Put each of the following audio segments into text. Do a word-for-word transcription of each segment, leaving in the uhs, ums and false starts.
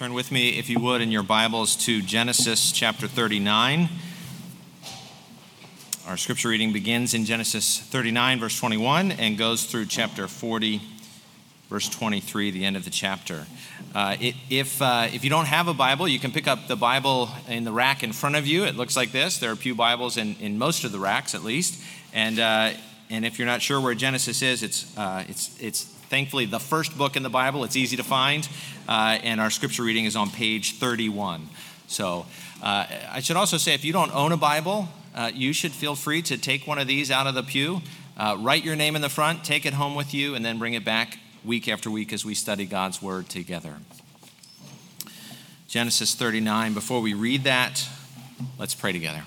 Turn with me, if you would, in your Bibles to Genesis chapter thirty-nine. Our scripture reading begins in Genesis thirty-nine, verse twenty-one, and goes through chapter forty, verse twenty-three, the end of the chapter. Uh, it, if, uh, if you don't have a Bible, you can pick up the Bible in the rack in front of you. It looks like this. There are pew Bibles in, in most of the racks, at least. And uh, and if you're not sure where Genesis is, it's uh, it's it's thankfully the first book in the Bible. It's easy to find, uh, and our scripture reading is on page thirty-one. So uh, I should also say, if you don't own a Bible, uh, you should feel free to take one of these out of the pew, uh, write your name in the front, take it home with you, and then bring it back week after week as we study God's Word together. Genesis thirty-nine. Before we read that, let's pray together.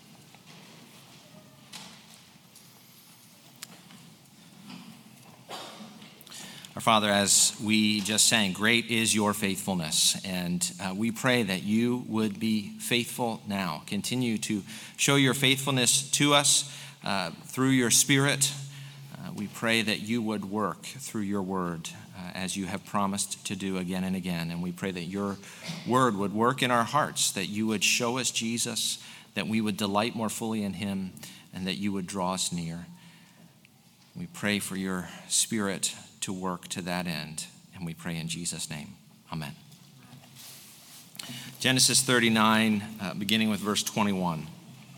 Our Father, as we just sang, great is your faithfulness, and uh, we pray that you would be faithful now. Continue to show your faithfulness to us uh, through your Spirit. Uh, we pray that you would work through your word uh, as you have promised to do again and again, and we pray that your word would work in our hearts, that you would show us Jesus, that we would delight more fully in him, and that you would draw us near. We pray for your Spirit to work to that end, and we pray in Jesus' name. Amen. Genesis thirty-nine, uh, beginning with verse twenty-one.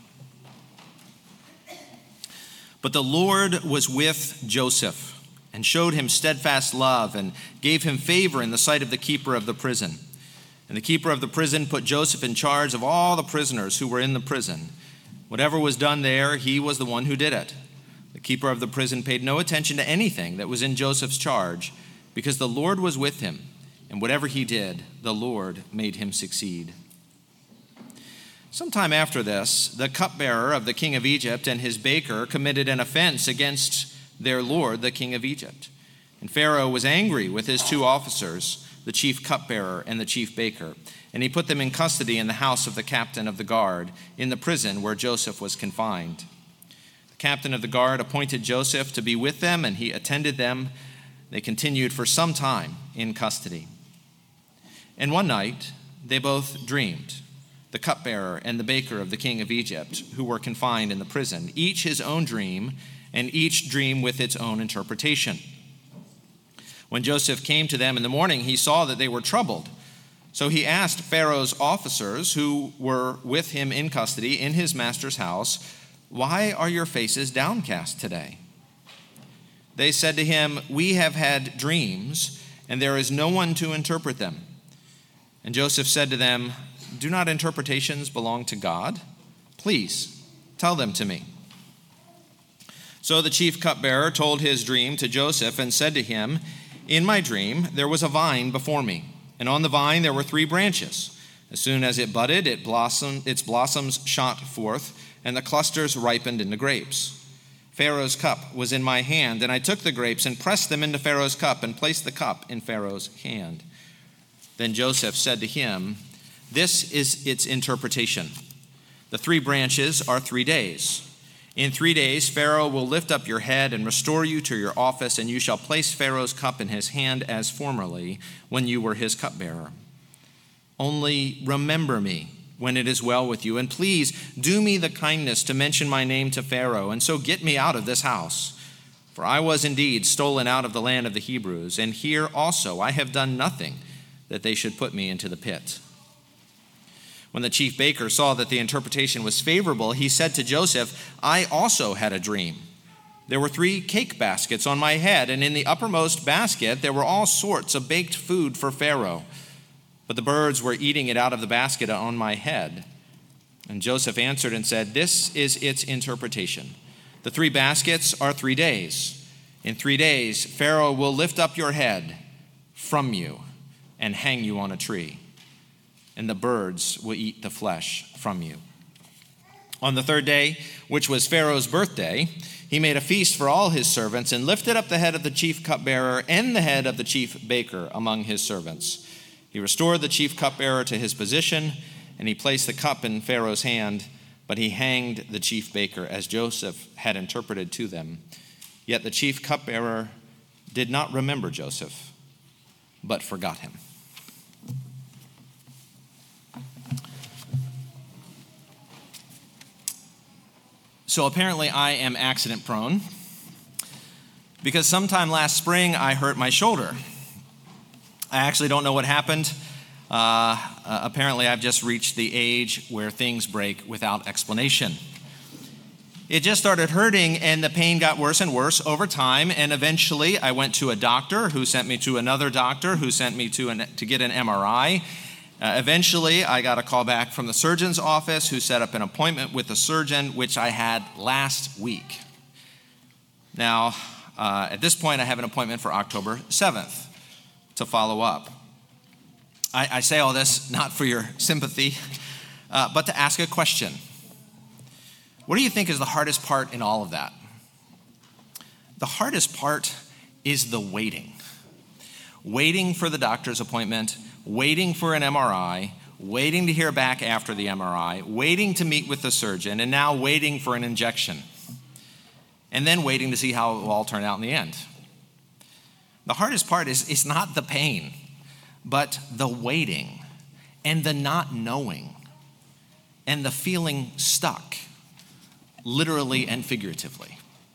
But the Lord was with Joseph and showed him steadfast love and gave him favor in the sight of the keeper of the prison. And the keeper of the prison put Joseph in charge of all the prisoners who were in the prison. Whatever was done there, he was the one who did it. The keeper of the prison paid no attention to anything that was in Joseph's charge, because the Lord was with him, and whatever he did, the Lord made him succeed. Sometime after this, the cupbearer of the king of Egypt and his baker committed an offense against their lord, the king of Egypt. And Pharaoh was angry with his two officers, the chief cupbearer and the chief baker, and he put them in custody in the house of the captain of the guard, in the prison where Joseph was confined. Captain of the guard appointed Joseph to be with them, and he attended them. They continued for some time in custody. And one night, they both dreamed, the cupbearer and the baker of the king of Egypt, who were confined in the prison, each his own dream, and each dream with its own interpretation. When Joseph came to them in the morning, he saw that they were troubled. So he asked Pharaoh's officers, who were with him in custody in his master's house, "Why are your faces downcast today?" They said to him, "We have had dreams, and there is no one to interpret them." And Joseph said to them, "Do not interpretations belong to God? Please, tell them to me." So the chief cupbearer told his dream to Joseph and said to him, "In my dream there was a vine before me, and on the vine there were three branches. As soon as it budded, it blossomed, its blossoms shot forth, and the clusters ripened into grapes. Pharaoh's cup was in my hand, and I took the grapes and pressed them into Pharaoh's cup and placed the cup in Pharaoh's hand." Then Joseph said to him, "This is its interpretation. The three branches are three days. In three days Pharaoh will lift up your head and restore you to your office, and you shall place Pharaoh's cup in his hand as formerly when you were his cupbearer. Only remember me when it is well with you, and please do me the kindness to mention my name to Pharaoh, and so get me out of this house. For I was indeed stolen out of the land of the Hebrews, and here also I have done nothing that they should put me into the pit." When the chief baker saw that the interpretation was favorable, he said to Joseph, "I also had a dream. There were three cake baskets on my head, and in the uppermost basket there were all sorts of baked food for Pharaoh. But the birds were eating it out of the basket on my head." And Joseph answered and said, "This is its interpretation. The three baskets are three days. In three days, Pharaoh will lift up your head from you and hang you on a tree, and the birds will eat the flesh from you." On the third day, which was Pharaoh's birthday, he made a feast for all his servants and lifted up the head of the chief cupbearer and the head of the chief baker among his servants. He restored the chief cupbearer to his position, and he placed the cup in Pharaoh's hand, but he hanged the chief baker as Joseph had interpreted to them. Yet the chief cupbearer did not remember Joseph, but forgot him. So apparently I am accident prone because sometime last spring I hurt my shoulder. I actually don't know what happened. Uh, uh, apparently I've just reached the age where things break without explanation. It just started hurting and the pain got worse and worse over time, and eventually I went to a doctor who sent me to another doctor who sent me to, an, to get an M R I. Uh, eventually, I got a call back from the surgeon's office who set up an appointment with the surgeon, which I had last week. Now, uh, at this point, I have an appointment for October seventh to follow up. I, I say all this not for your sympathy, uh, but to ask a question. What do you think is the hardest part in all of that? The hardest part is the waiting. Waiting for the doctor's appointment, waiting for an M R I, waiting to hear back after the M R I, waiting to meet with the surgeon, and now waiting for an injection, and then waiting to see how it will all turn out in the end. The hardest part is, is not the pain, but the waiting and the not knowing and the feeling stuck, literally and figuratively.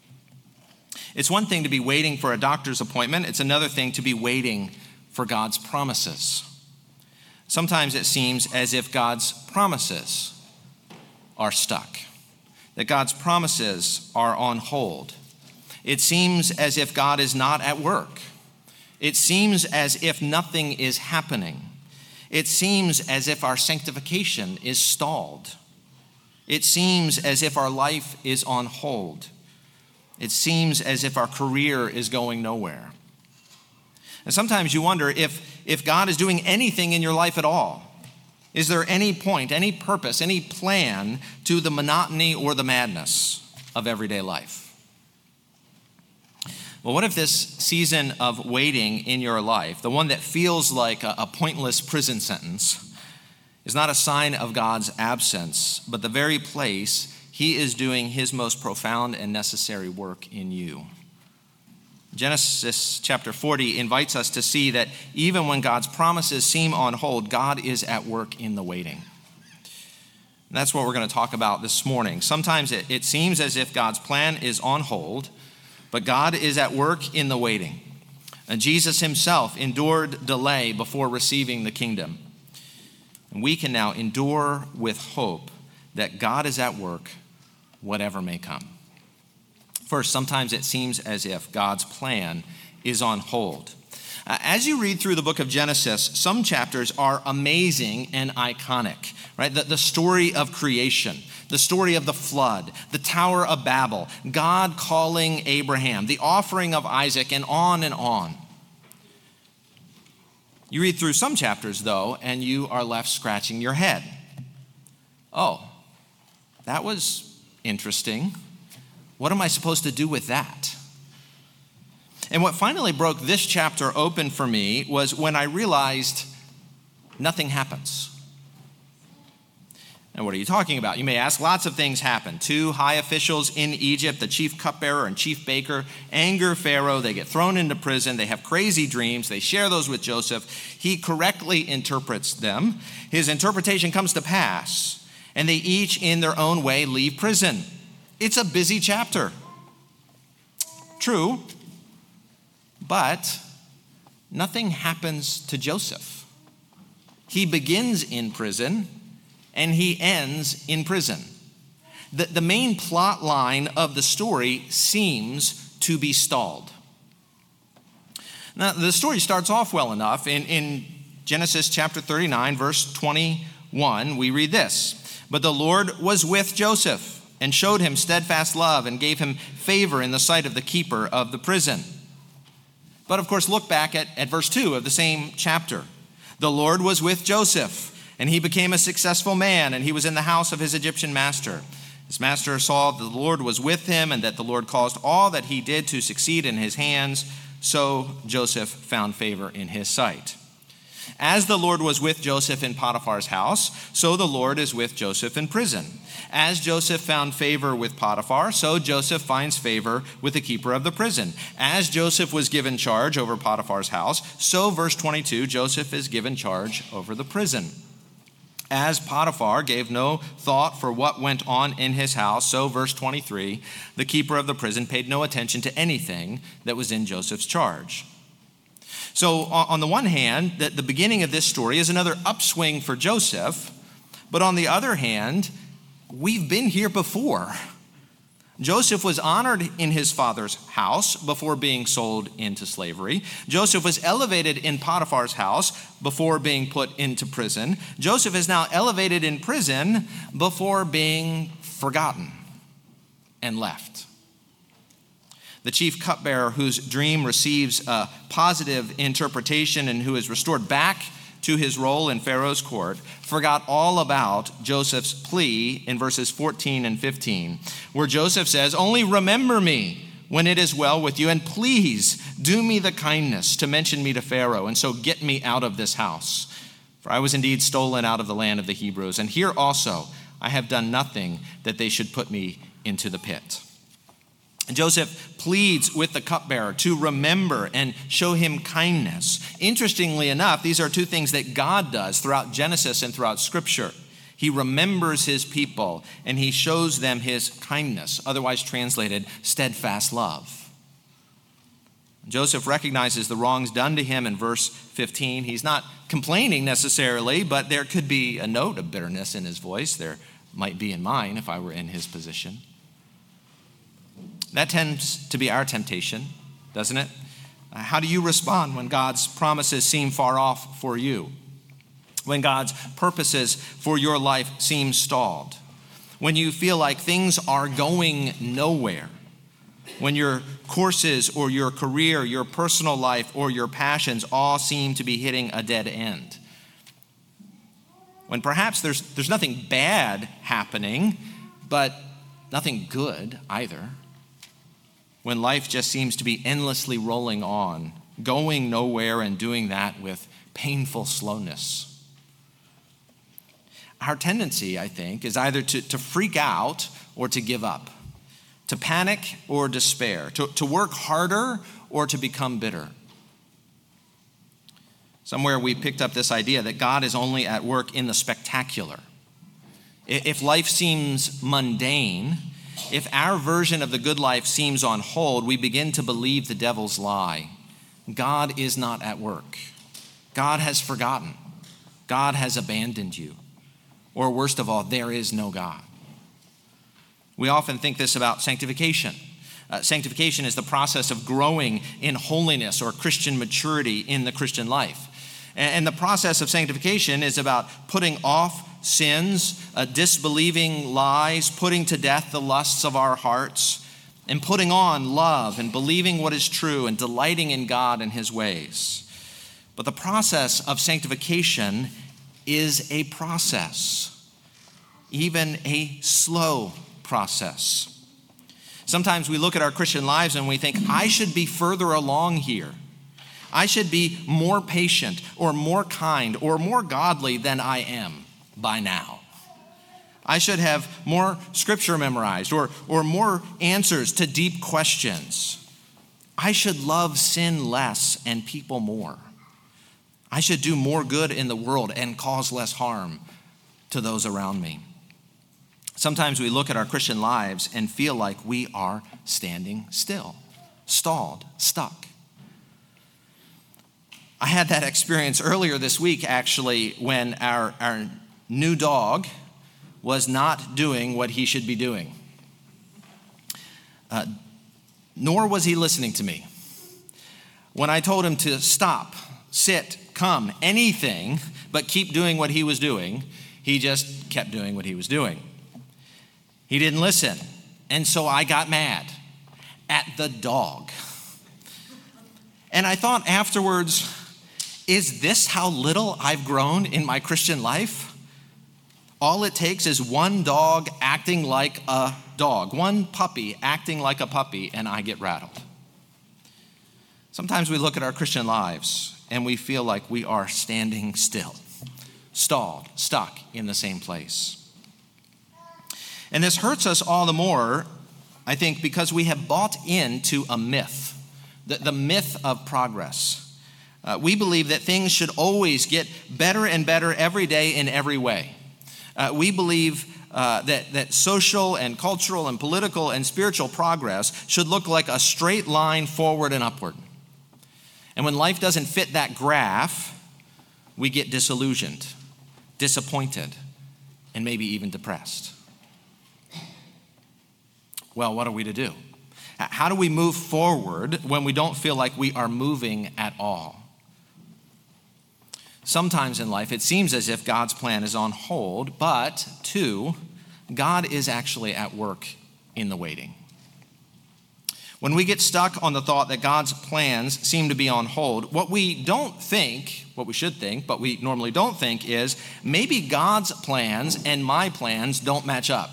It's one thing to be waiting for a doctor's appointment. It's another thing to be waiting for God's promises. Sometimes it seems as if God's promises are stuck, that God's promises are on hold. It seems as if God is not at work. It seems as if nothing is happening. It seems as if our sanctification is stalled. It seems as if our life is on hold. It seems as if our career is going nowhere. And sometimes you wonder if, if God is doing anything in your life at all. Is there any point, any purpose, any plan to the monotony or the madness of everyday life? Well, what if this season of waiting in your life, the one that feels like a, a pointless prison sentence, is not a sign of God's absence, but the very place He is doing His most profound and necessary work in you? Genesis chapter forty invites us to see that even when God's promises seem on hold, God is at work in the waiting. And that's what we're going to talk about this morning. Sometimes it, it seems as if God's plan is on hold, but God is at work in the waiting. And Jesus Himself endured delay before receiving the kingdom. And we can now endure with hope that God is at work, whatever may come. First, sometimes it seems as if God's plan is on hold. Uh, as you read through the book of Genesis, some chapters are amazing and iconic, right? The, the story of creation, the story of the flood, the Tower of Babel, God calling Abraham, the offering of Isaac, and on and on. You read through some chapters, though, and you are left scratching your head. Oh, that was interesting. What am I supposed to do with that? And what finally broke this chapter open for me was when I realized nothing happens. And what are you talking about? You may ask, lots of things happen. Two high officials in Egypt, the chief cupbearer and chief baker, anger Pharaoh. They get thrown into prison. They have crazy dreams. They share those with Joseph. He correctly interprets them. His interpretation comes to pass, and they each in their own way leave prison. It's a busy chapter. True, but nothing happens to Joseph. He begins in prison and he ends in prison. The, the main plot line of the story seems to be stalled. Now, the story starts off well enough. In, in Genesis chapter thirty-nine, verse twenty-one, we read this: "But the Lord was with Joseph and showed him steadfast love and gave him favor in the sight of the keeper of the prison." But of course, look back at, at verse two of the same chapter. "The Lord was with Joseph, and he became a successful man, and he was in the house of his Egyptian master. His master saw that the Lord was with him, and that the Lord caused all that he did to succeed in his hands. So Joseph found favor in his sight." As the Lord was with Joseph in Potiphar's house, so the Lord is with Joseph in prison. As Joseph found favor with Potiphar, so Joseph finds favor with the keeper of the prison. As Joseph was given charge over Potiphar's house, so, verse twenty-two, Joseph is given charge over the prison. As Potiphar gave no thought for what went on in his house, so, verse twenty-three, the keeper of the prison paid no attention to anything that was in Joseph's charge. So, on the one hand, the, the beginning of this story is another upswing for Joseph, but on the other hand, we've been here before. Joseph was honored in his father's house before being sold into slavery. Joseph was elevated in Potiphar's house before being put into prison. Joseph is now elevated in prison before being forgotten and left. The chief cupbearer, whose dream receives a positive interpretation and who is restored back to his role in Pharaoh's court, forgot all about Joseph's plea in verses fourteen and fifteen, where Joseph says, "Only remember me when it is well with you, and please do me the kindness to mention me to Pharaoh, and so get me out of this house. For I was indeed stolen out of the land of the Hebrews, and here also I have done nothing that they should put me into the pit." Joseph pleads with the cupbearer to remember and show him kindness. Interestingly enough, these are two things that God does throughout Genesis and throughout Scripture. He remembers his people and he shows them his kindness, otherwise translated steadfast love. Joseph recognizes the wrongs done to him in verse fifteen. He's not complaining necessarily, but there could be a note of bitterness in his voice. There might be in mine if I were in his position. That tends to be our temptation, doesn't it? Uh, how do you respond when God's promises seem far off for you? When God's purposes for your life seem stalled? When you feel like things are going nowhere? When your courses or your career, your personal life, or your passions all seem to be hitting a dead end? When perhaps there's, there's nothing bad happening, but nothing good either? When life just seems to be endlessly rolling on, going nowhere and doing that with painful slowness. Our tendency, I think, is either to, to freak out or to give up, to panic or despair, to, to work harder or to become bitter. Somewhere we picked up this idea that God is only at work in the spectacular. If life seems mundane, if our version of the good life seems on hold, we begin to believe the devil's lie. God is not at work. God has forgotten. God has abandoned you. Or worst of all, there is no God. We often think this about sanctification. Uh, sanctification is the process of growing in holiness or Christian maturity in the Christian life. And, and the process of sanctification is about putting off sins, uh, disbelieving lies, putting to death the lusts of our hearts, and putting on love and believing what is true and delighting in God and his ways. But the process of sanctification is a process, even a slow process. Sometimes we look at our Christian lives and we think, I should be further along here. I should be more patient or more kind or more godly than I am by now. I should have more scripture memorized or, or more answers to deep questions. I should love sin less and people more. I should do more good in the world and cause less harm to those around me. Sometimes we look at our Christian lives and feel like we are standing still, stalled, stuck. I had that experience earlier this week, actually, when our, our new dog was not doing what he should be doing. Uh, nor was he listening to me. When I told him to stop, sit, come, anything, but keep doing what he was doing, he just kept doing what he was doing. He didn't listen, and so I got mad at the dog. And I thought afterwards, is this how little I've grown in my Christian life? All it takes is one dog acting like a dog, one puppy acting like a puppy, and I get rattled. Sometimes we look at our Christian lives and we feel like we are standing still, stalled, stuck in the same place. And this hurts us all the more, I think, because we have bought into a myth, the, the myth of progress. Uh, we believe that things should always get better and better every day in every way. Uh, we believe uh, that, that social and cultural and political and spiritual progress should look like a straight line forward and upward. And when life doesn't fit that graph, we get disillusioned, disappointed, and maybe even depressed. Well, what are we to do? How do we move forward when we don't feel like we are moving at all? Sometimes in life, it seems as if God's plan is on hold, but two, God is actually at work in the waiting. When we get stuck on the thought that God's plans seem to be on hold, what we don't think, what we should think, but we normally don't think is maybe God's plans and my plans don't match up.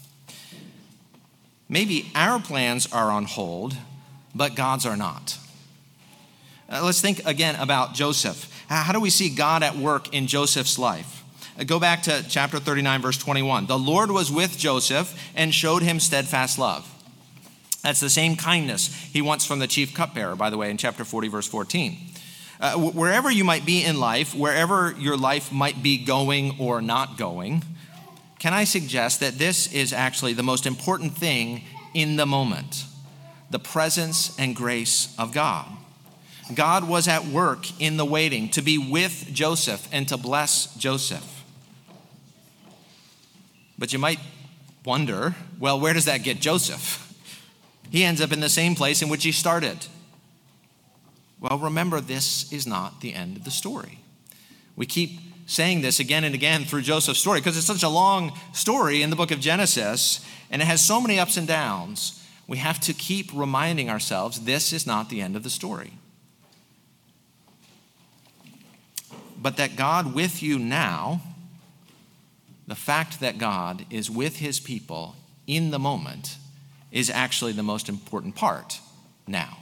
Maybe our plans are on hold, but God's are not. Uh, let's think again about Joseph. How do we see God at work in Joseph's life? Uh, go back to chapter thirty-nine, verse twenty-one. The Lord was with Joseph and showed him steadfast love. That's the same kindness he wants from the chief cupbearer, by the way, in chapter forty, verse fourteen. Uh, wherever you might be in life, wherever your life might be going or not going, can I suggest that this is actually the most important thing in the moment? The presence and grace of God. God was at work in the waiting to be with Joseph and to bless Joseph. But you might wonder, well, where does that get Joseph? He ends up in the same place in which he started. Well, remember, this is not the end of the story. We keep saying this again and again through Joseph's story because it's such a long story in the book of Genesis, and it has so many ups and downs. We have to keep reminding ourselves this is not the end of the story. But that God with you now, the fact that God is with his people in the moment, is actually the most important part now.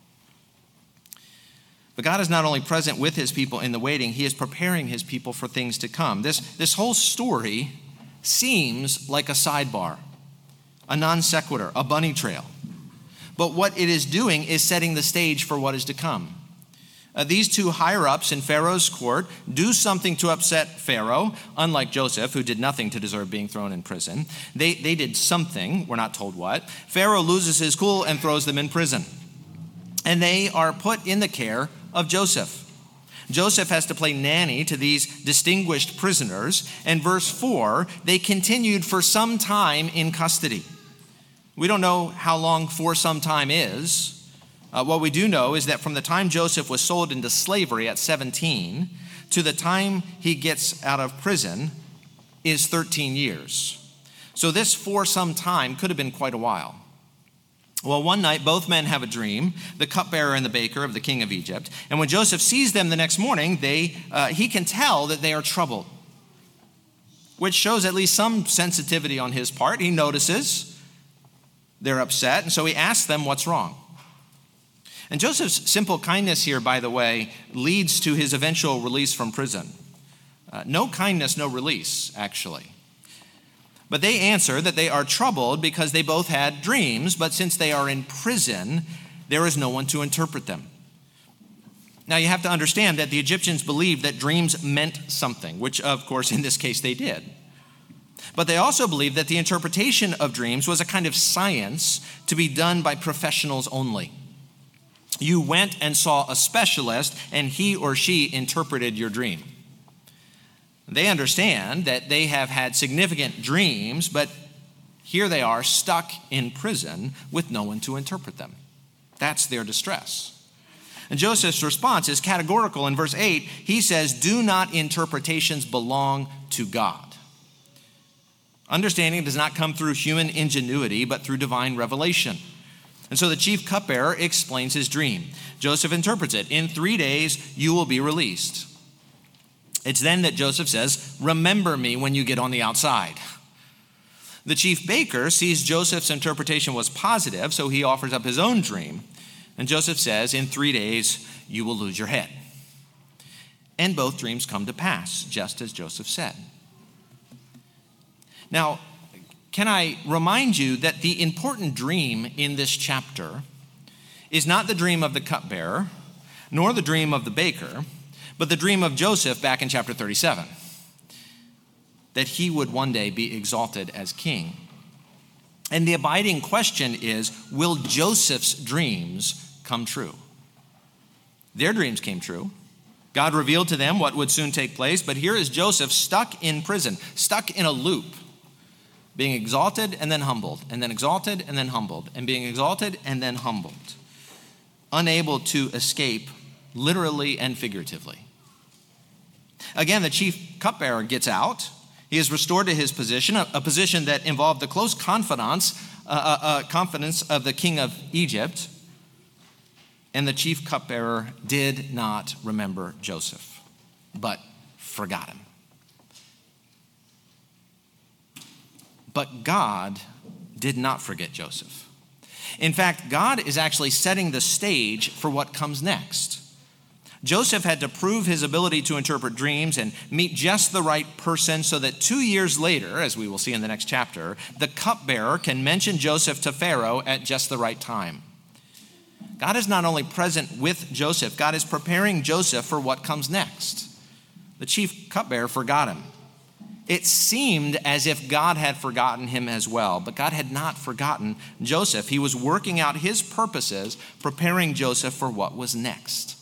But God is not only present with his people in the waiting, he is preparing his people for things to come. This, this whole story seems like a sidebar, a non sequitur, a bunny trail. But what it is doing is setting the stage for what is to come. Uh, these two higher-ups in Pharaoh's court do something to upset Pharaoh, unlike Joseph, who did nothing to deserve being thrown in prison. They, they did something, we're not told what. Pharaoh loses his cool and throws them in prison. And they are put in the care of Joseph. Joseph has to play nanny to these distinguished prisoners. And verse four, they continued for some time in custody. We don't know how long for some time is. Uh, what we do know is that from the time Joseph was sold into slavery at seventeen to the time he gets out of prison is thirteen years. So this for some time could have been quite a while. Well, one night, both men have a dream, the cupbearer and the baker of the king of Egypt. And when Joseph sees them the next morning, they uh, he can tell that they are troubled, which shows at least some sensitivity on his part. He notices they're upset, and so he asks them what's wrong. And Joseph's simple kindness here, by the way, leads to his eventual release from prison. Uh, no kindness, no release, actually. But they answer that they are troubled because they both had dreams, but since they are in prison, there is no one to interpret them. Now, you have to understand that the Egyptians believed that dreams meant something, which, of course, in this case, they did. But they also believed that the interpretation of dreams was a kind of science to be done by professionals only. You went and saw a specialist, and he or she interpreted your dream. They understand that they have had significant dreams, but here they are stuck in prison with no one to interpret them. That's their distress. And Joseph's response is categorical. In verse eight, he says, "Do not interpretations belong to God?" Understanding does not come through human ingenuity, but through divine revelation. And so the chief cupbearer explains his dream. Joseph interprets it. In three days, you will be released. It's then that Joseph says, "Remember me when you get on the outside." The chief baker sees Joseph's interpretation was positive, so he offers up his own dream. And Joseph says, "In three days, you will lose your head." And both dreams come to pass, just as Joseph said. Now, can I remind you that the important dream in this chapter is not the dream of the cupbearer, nor the dream of the baker, but the dream of Joseph back in chapter thirty-seven, that he would one day be exalted as king. And the abiding question is, will Joseph's dreams come true? Their dreams came true. God revealed to them what would soon take place, but here is Joseph stuck in prison, stuck in a loop, being exalted and then humbled, and then exalted and then humbled, and being exalted and then humbled, unable to escape literally and figuratively. Again, the chief cupbearer gets out. He is restored to his position, a, a position that involved the close confidence, uh, uh, uh, confidence of the king of Egypt. And the chief cupbearer did not remember Joseph, but forgot him. But God did not forget Joseph. In fact, God is actually setting the stage for what comes next. Joseph had to prove his ability to interpret dreams and meet just the right person so that two years later, as we will see in the next chapter, the cupbearer can mention Joseph to Pharaoh at just the right time. God is not only present with Joseph, God is preparing Joseph for what comes next. The chief cupbearer forgot him. It seemed as if God had forgotten him as well, but God had not forgotten Joseph. He was working out his purposes, preparing Joseph for what was next.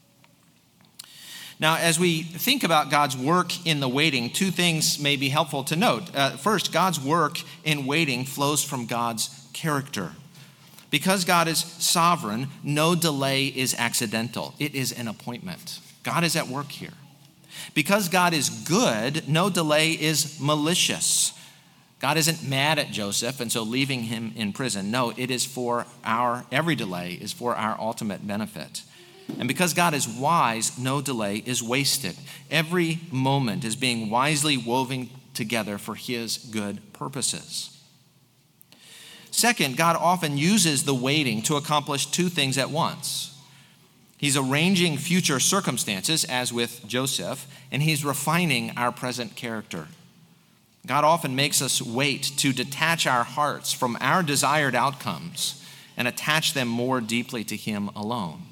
Now, as we think about God's work in the waiting, two things may be helpful to note. Uh, first, God's work in waiting flows from God's character. Because God is sovereign, no delay is accidental. It is an appointment. God is at work here. Because God is good, no delay is malicious. God isn't mad at Joseph and so leaving him in prison. No, it is for our, every delay is for our ultimate benefit. And because God is wise, no delay is wasted. Every moment is being wisely woven together for his good purposes. Second, God often uses the waiting to accomplish two things at once. He's arranging future circumstances, as with Joseph, and he's refining our present character. God often makes us wait to detach our hearts from our desired outcomes and attach them more deeply to him alone.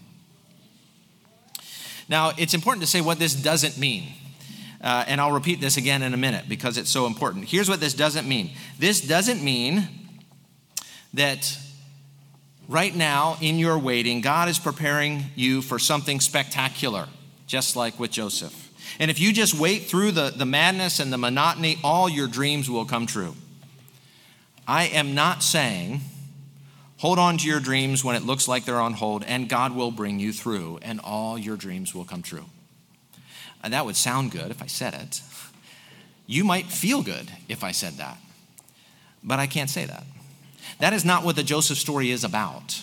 Now, it's important to say what this doesn't mean. Uh, and I'll repeat this again in a minute because it's so important. Here's what this doesn't mean. This doesn't mean that right now in your waiting, God is preparing you for something spectacular, just like with Joseph. And if you just wait through the, the madness and the monotony, all your dreams will come true. I am not saying hold on to your dreams when it looks like they're on hold, and God will bring you through, and all your dreams will come true. And that would sound good if I said it. You might feel good if I said that. But I can't say that. That is not what the Joseph story is about.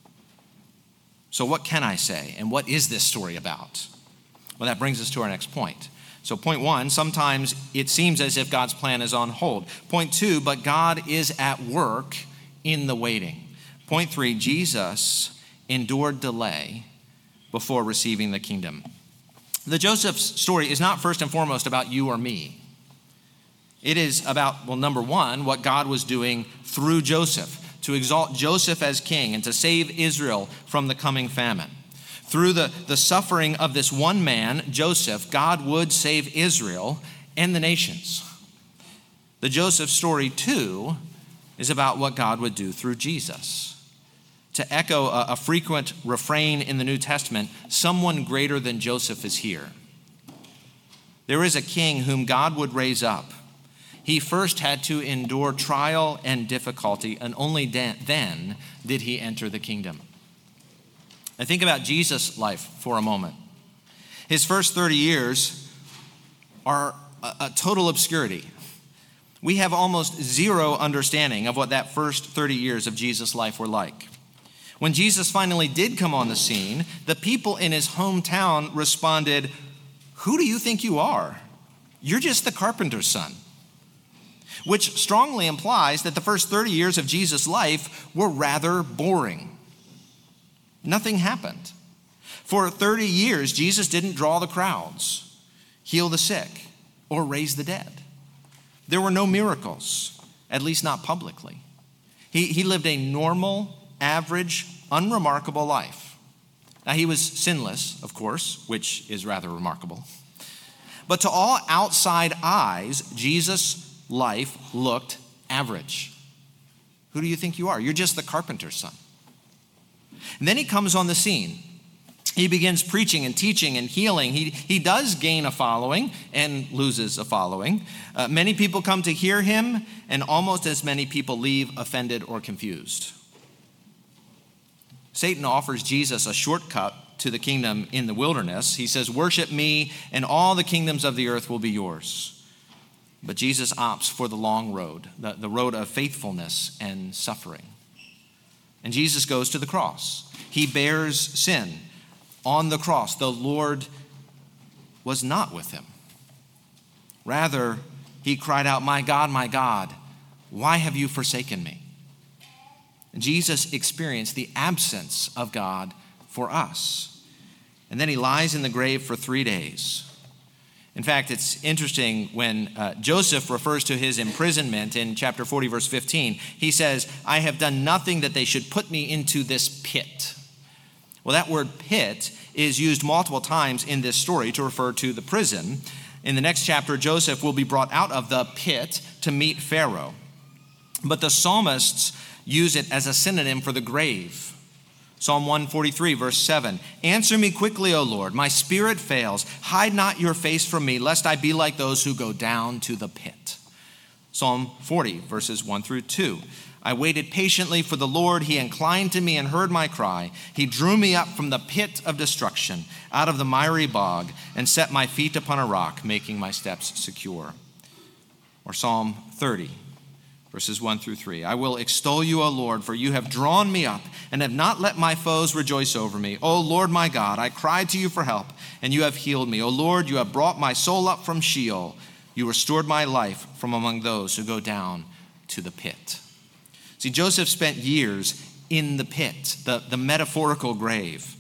So what can I say? And what is this story about? Well, that brings us to our next point. So point one, sometimes it seems as if God's plan is on hold. Point two, but God is at work in the waiting. Point three, Jesus endured delay before receiving the kingdom. The Joseph story is not first and foremost about you or me. It is about, well, number one, what God was doing through Joseph to exalt Joseph as king and to save Israel from the coming famine. Through the, the suffering of this one man, Joseph, God would save Israel and the nations. The Joseph story, too, is about what God would do through Jesus. To echo a, a frequent refrain in the New Testament, someone greater than Joseph is here. There is a king whom God would raise up. He first had to endure trial and difficulty, and only then did he enter the kingdom. Now think about Jesus' life for a moment. His first thirty years are a, a total obscurity. We have almost zero understanding of what that first thirty years of Jesus' life were like. When Jesus finally did come on the scene, the people in his hometown responded, "Who do you think you are? You're just the carpenter's son." Which strongly implies that the first thirty years of Jesus' life were rather boring. Nothing happened. For thirty years, Jesus didn't draw the crowds, heal the sick, or raise the dead. There were no miracles, at least not publicly. He, he lived a normal, average, unremarkable life. Now, he was sinless, of course, which is rather remarkable. But to all outside eyes, Jesus' life looked average. Who do you think you are? You're just the carpenter's son. And then he comes on the scene. He begins preaching and teaching and healing. He, he does gain a following and loses a following. Uh, many people come to hear him, and almost as many people leave offended or confused. Satan offers Jesus a shortcut to the kingdom in the wilderness. He says, "Worship me, and all the kingdoms of the earth will be yours." But Jesus opts for the long road, the, the road of faithfulness and suffering. And Jesus goes to the cross. He bears sin on the cross. The Lord was not with him. Rather, he cried out, "My God, my God, why have you forsaken me?" And Jesus experienced the absence of God for us. And then he lies in the grave for three days. In fact, it's interesting when uh, Joseph refers to his imprisonment in chapter forty, verse fifteen. He says, "I have done nothing that they should put me into this pit." Well, that word pit is used multiple times in this story to refer to the prison. In the next chapter, Joseph will be brought out of the pit to meet Pharaoh. But the psalmists use it as a synonym for the grave. Psalm one forty-three, verse seven, "Answer me quickly, O Lord, my spirit fails. Hide not your face from me, lest I be like those who go down to the pit." Psalm forty, verses one through two, "I waited patiently for the Lord. He inclined to me and heard my cry. He drew me up from the pit of destruction, out of the miry bog, and set my feet upon a rock, making my steps secure." Or Psalm thirty, verses one through three, "I will extol you, O Lord, for you have drawn me up and have not let my foes rejoice over me. O Lord my God, I cried to you for help, and you have healed me. O Lord, you have brought my soul up from Sheol. You restored my life from among those who go down to the pit." See, Joseph spent years in the pit, the, the metaphorical grave.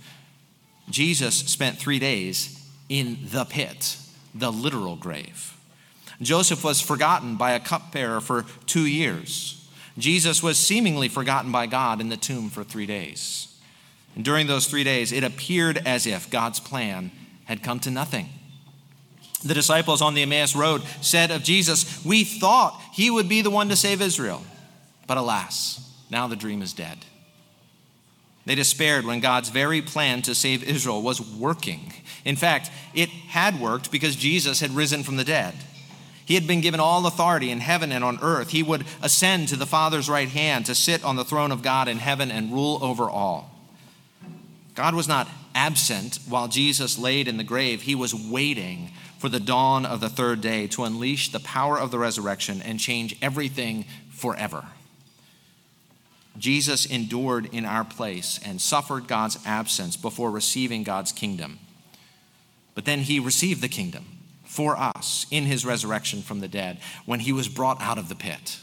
Jesus spent three days in the pit, the literal grave. Joseph was forgotten by a cupbearer for two years. Jesus was seemingly forgotten by God in the tomb for three days. And during those three days, it appeared as if God's plan had come to nothing. The disciples on the Emmaus Road said of Jesus, "We thought he would be the one to save Israel. But alas, now the dream is dead." They despaired when God's very plan to save Israel was working. In fact, it had worked because Jesus had risen from the dead. He had been given all authority in heaven and on earth. He would ascend to the Father's right hand to sit on the throne of God in heaven and rule over all. God was not absent while Jesus laid in the grave. He was waiting for the dawn of the third day to unleash the power of the resurrection and change everything forever. Jesus endured in our place and suffered God's absence before receiving God's kingdom. But then he received the kingdom for us in his resurrection from the dead when he was brought out of the pit.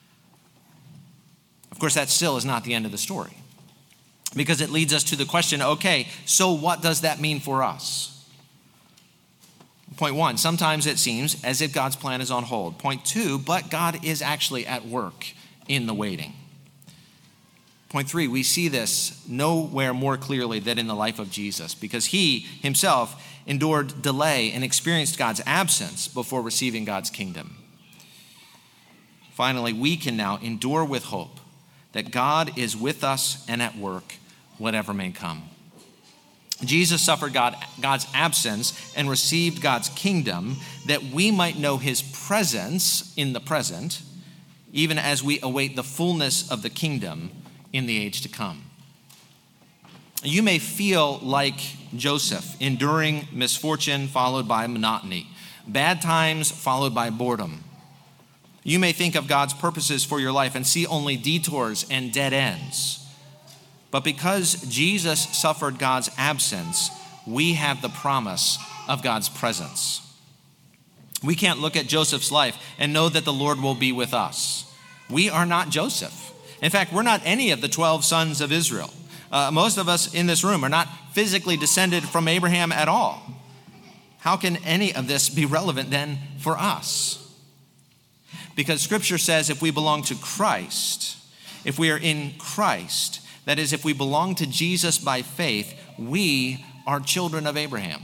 Of course, that still is not the end of the story, because it leads us to the question, okay, so what does that mean for us? Point one, sometimes it seems as if God's plan is on hold. Point two, but God is actually at work in the waiting. Point three, we see this nowhere more clearly than in the life of Jesus, because he himself endured delay and experienced God's absence before receiving God's kingdom. Finally, we can now endure with hope that God is with us and at work, whatever may come. Jesus suffered God, God's absence and received God's kingdom that we might know his presence in the present, even as we await the fullness of the kingdom in the age to come. You may feel like Joseph, enduring misfortune followed by monotony, bad times followed by boredom. You may think of God's purposes for your life and see only detours and dead ends. But because Jesus suffered God's absence, we have the promise of God's presence. We can't look at Joseph's life and know that the Lord will be with us. We are not Joseph. In fact, we're not any of the twelve sons of Israel. Uh, most of us in this room are not physically descended from Abraham at all. How can any of this be relevant then for us? Because Scripture says if we belong to Christ, if we are in Christ, that is, if we belong to Jesus by faith, we are children of Abraham.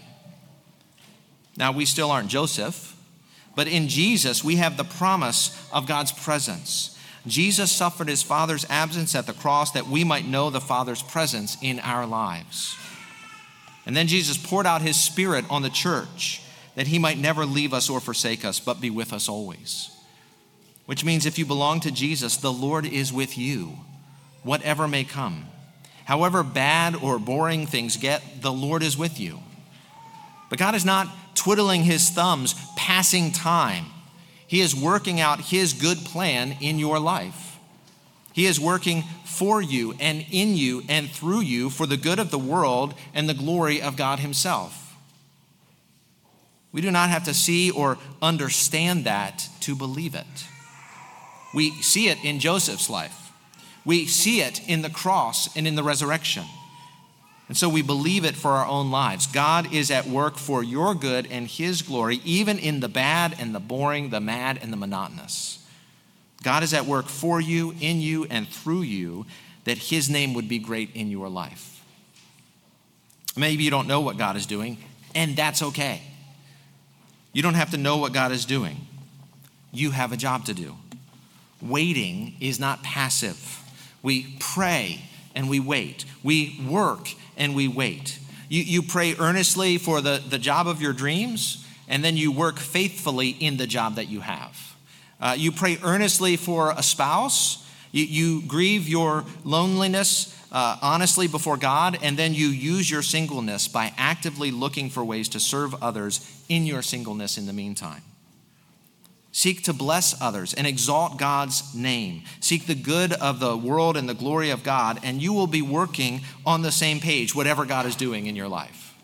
Now, we still aren't Joseph, but in Jesus, we have the promise of God's presence. Jesus suffered his Father's absence at the cross that we might know the Father's presence in our lives. And then Jesus poured out his Spirit on the church that he might never leave us or forsake us, but be with us always. Which means if you belong to Jesus, the Lord is with you, whatever may come. However bad or boring things get, the Lord is with you. But God is not twiddling his thumbs, passing time. He is working out his good plan in your life. He is working for you and in you and through you for the good of the world and the glory of God himself. We do not have to see or understand that to believe it. We see it in Joseph's life. We see it in the cross and in the resurrection. And so we believe it for our own lives. God is at work for your good and his glory, even in the bad and the boring, the mad and the monotonous. God is at work for you, in you, and through you, that his name would be great in your life. Maybe you don't know what God is doing, and that's okay. You don't have to know what God is doing. You have a job to do. Waiting is not passive. We pray and we wait. We work and we wait. You, you pray earnestly for the, the job of your dreams, and then you work faithfully in the job that you have. Uh, you pray earnestly for a spouse. You, you grieve your loneliness uh, honestly before God, and then you use your singleness by actively looking for ways to serve others in your singleness in the meantime. Seek to bless others and exalt God's name. Seek the good of the world and the glory of God, and you will be working on the same page, whatever God is doing in your life.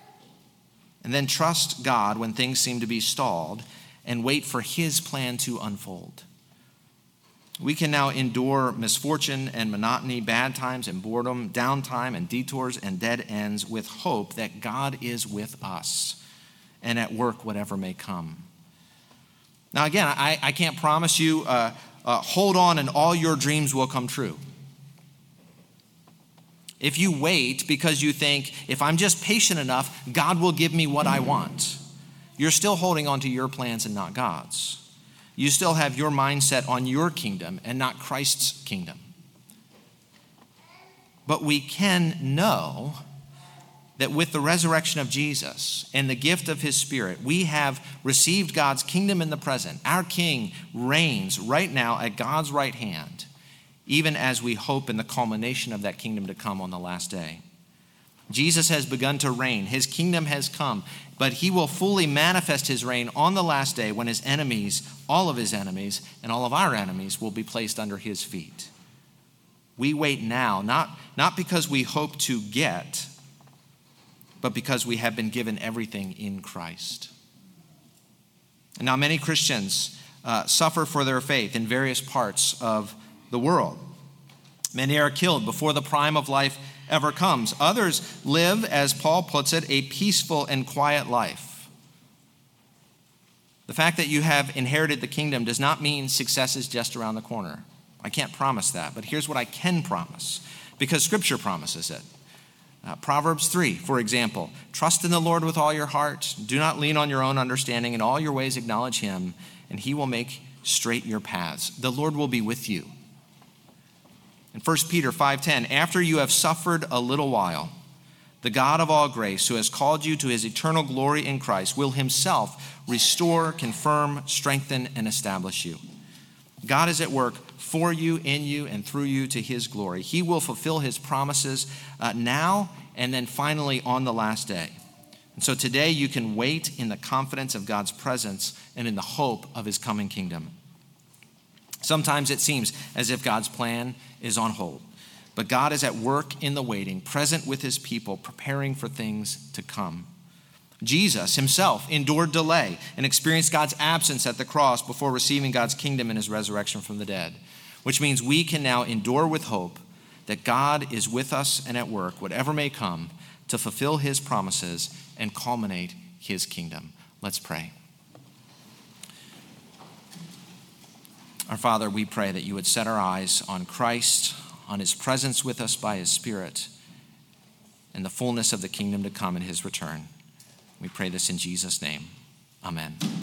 And then trust God when things seem to be stalled and wait for his plan to unfold. We can now endure misfortune and monotony, bad times and boredom, downtime and detours and dead ends with hope that God is with us and at work whatever may come. Now, again, I, I can't promise you, uh, uh, hold on and all your dreams will come true. If you wait because you think, if I'm just patient enough, God will give me what I want, you're still holding on to your plans and not God's. You still have your mindset on your kingdom and not Christ's kingdom. But we can know that with the resurrection of Jesus and the gift of his Spirit, we have received God's kingdom in the present. Our King reigns right now at God's right hand, even as we hope in the culmination of that kingdom to come on the last day. Jesus has begun to reign. His kingdom has come, but he will fully manifest his reign on the last day when his enemies, all of his enemies, and all of our enemies will be placed under his feet. We wait now, not, not because we hope to get, but because we have been given everything in Christ. And now many Christians uh, suffer for their faith in various parts of the world. Many are killed before the prime of life ever comes. Others live, as Paul puts it, a peaceful and quiet life. The fact that you have inherited the kingdom does not mean success is just around the corner. I can't promise that, but here's what I can promise, because Scripture promises it. Uh, Proverbs three, for example, trust in the Lord with all your heart. Do not lean on your own understanding. In all your ways acknowledge him, and he will make straight your paths. The Lord will be with you. In First Peter five ten, after you have suffered a little while, the God of all grace, who has called you to his eternal glory in Christ, will himself restore, confirm, strengthen, and establish you. God is at work for you, in you, and through you to his glory. He will fulfill his promises uh, now and then finally on the last day. And so today you can wait in the confidence of God's presence and in the hope of his coming kingdom. Sometimes it seems as if God's plan is on hold, but God is at work in the waiting, present with his people, preparing for things to come. Jesus himself endured delay and experienced God's absence at the cross before receiving God's kingdom in his resurrection from the dead, which means we can now endure with hope that God is with us and at work, whatever may come, to fulfill his promises and culminate his kingdom. Let's pray. Our Father, we pray that you would set our eyes on Christ, on his presence with us by his Spirit, and the fullness of the kingdom to come in his return. We pray this in Jesus' name. Amen.